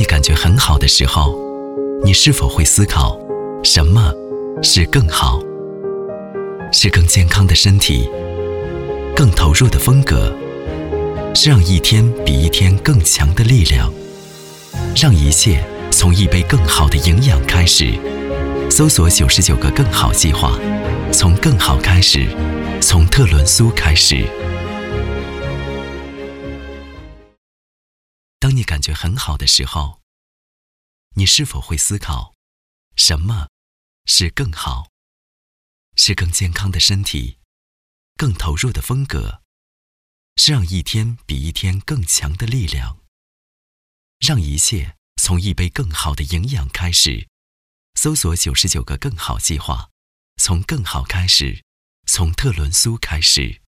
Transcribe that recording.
你感觉很好的时候，你是否会思考，什么是更好？是更健康的身体，更投入的风格，是让一天比一天更强的力量，让一切从一杯更好的营养开始。搜索99个更好计划，从更好开始，从特仑苏开始。当你感觉很好的时候，你是否会思考，什么是更好？是更健康的身体，更投入的风格，是让一天比一天更强的力量，让一切从一杯更好的营养开始。搜索99个更好计划，从更好开始，从特仑苏开始。